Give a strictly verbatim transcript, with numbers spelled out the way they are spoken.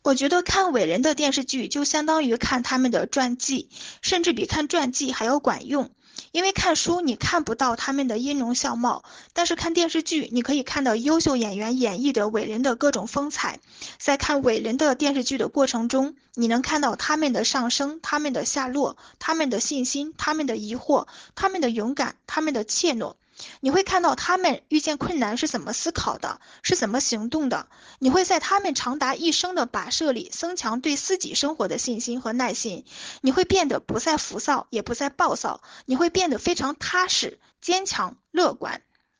我觉得看伟人的电视剧就相当于看他们的传记，甚至比看传记还要管用。因为看书你看不到他们的音容笑貌，但是看电视剧你可以看到优秀演员演绎的伟人的各种风采。在看伟人的电视剧的过程中，你能看到他们的上升，他们的下落，他们的信心，他们的疑惑，他们的勇敢，他们的怯懦。你会看到他们遇见困难是怎么思考的，是怎么行动的。你会在他们长达一生的跋涉里增强对自己生活的信心和耐心。你会变得不再浮躁，也不再暴躁，你会变得非常踏实、坚强、乐观。